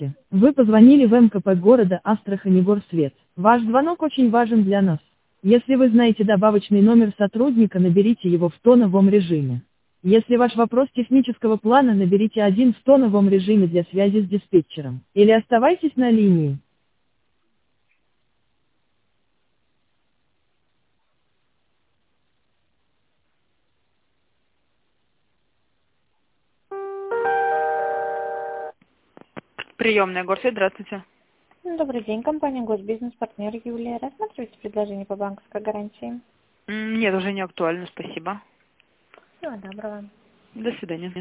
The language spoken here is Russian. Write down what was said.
Вы позвонили в МКП города Астрахани Горсвет. Ваш звонок очень важен для нас. Если вы знаете добавочный номер сотрудника, наберите его в тоновом режиме. Если ваш вопрос технического плана, наберите 1 в тоновом режиме для связи с диспетчером. Или оставайтесь на линии. Приемная Горсвет, здравствуйте. Добрый день, компания Госбизнес, партнер Юлия. Рассматривайте предложение по банковской гарантии. Нет, уже не актуально, спасибо. Всего доброго. До свидания.